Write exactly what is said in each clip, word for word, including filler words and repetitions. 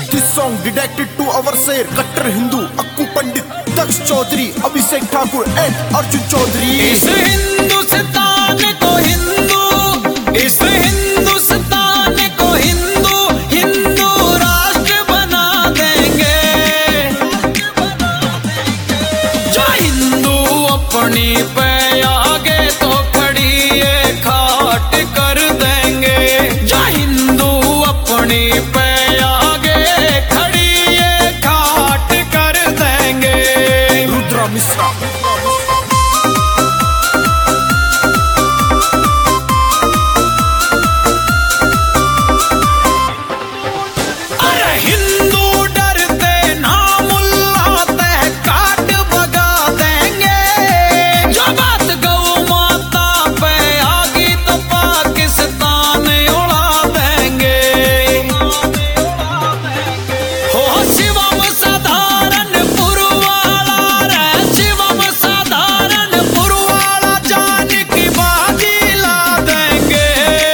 This song dedicated to our sir, Kattar Hindu, Akku Pandit, Daksh Chaudhary, Abhishek Thakur and Arjun Chaudhary. इस हिंदुस्तान को हिंदू, इस हिंदुस्तान को हिंदू, हिंदू राष्ट्र बना देंगे। जो हिंदू अपनी पे आगे तो खड़ी ये खाट कर देंगे। जो हिंदू अपनी पे आगे खड़ी ये खाट कर देंगे। Rudra Misra. हिंदू डरते ना मुल्ला तह काट भगा देंगे। जो बात गौ माता पे आगी तो पाकिस्तान उड़ा देंगे। हो शिवम साधारण पुरवाला रे, शिवम साधारण पुरवाला जान की बाजी ला देंगे।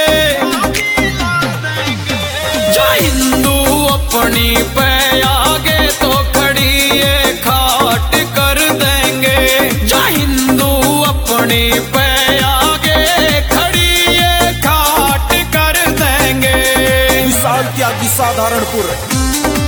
जो हिंदू अपनी पे आगे तो खड़ी ये खाट कर देंगे। जो हिंदू अपनी पे आगे खड़ी ये खाट कर देंगे। विशाल त्यागी साधारणपुर.